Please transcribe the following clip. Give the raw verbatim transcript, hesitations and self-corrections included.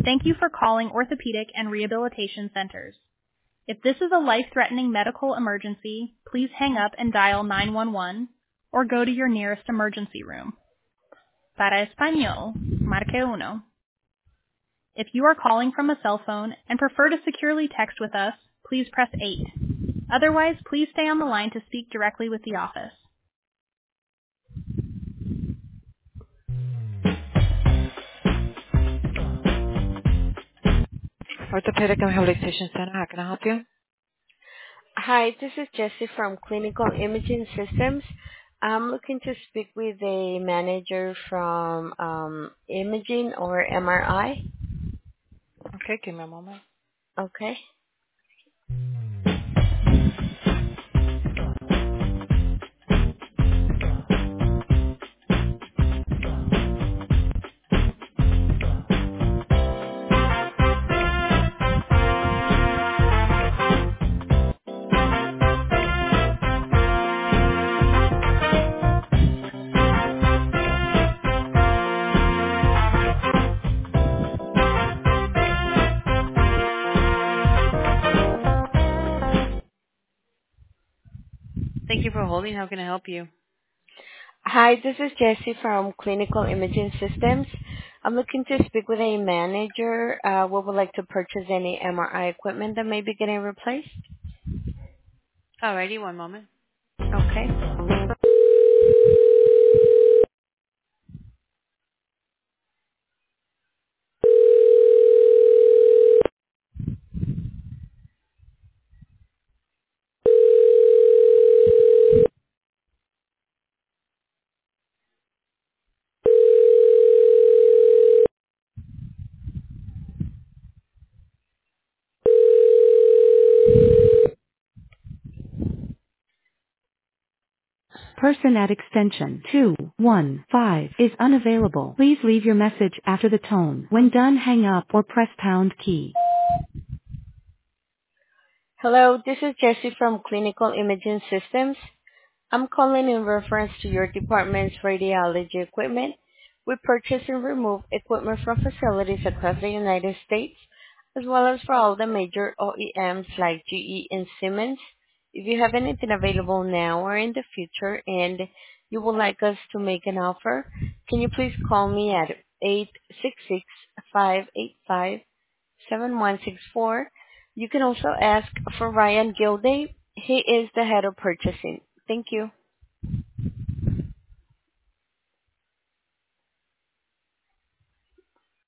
Thank you for calling Orthopedic and Rehabilitation Centers. If this is a life-threatening medical emergency, please hang up and dial nine one one or go to your nearest emergency room. Para español, marque uno. If you are calling from a cell phone and prefer to securely text with us, please press eight. Otherwise, please stay on the line to speak directly with the office. Orthopedic and Rehabilitation Center, how can I help you? Hi, this is Jessie from Clinical Imaging Systems. I'm looking to speak with a manager from um, imaging or M R I. Okay, give me a moment. Okay. Thank you for holding. How can I help you? Hi, this is Jessie from Clinical Imaging Systems. I'm looking to speak with a manager. Uh, we would like to purchase any M R I equipment that may be getting replaced. Alrighty, one moment. Okay. Person at extension two one five is unavailable. Please leave your message after the tone. When done, hang up or press pound key. Hello, this is Jessie from Clinical Imaging Systems. I'm calling in reference to your department's radiology equipment. We purchase and remove equipment from facilities across the United States, as well as for all the major O E Ms like G E and Siemens. If you have anything available now or in the future and you would like us to make an offer, can you please call me at eight six six, five eight five, seven one six four. You can also ask for Ryan Gilday. He is the head of purchasing. Thank you.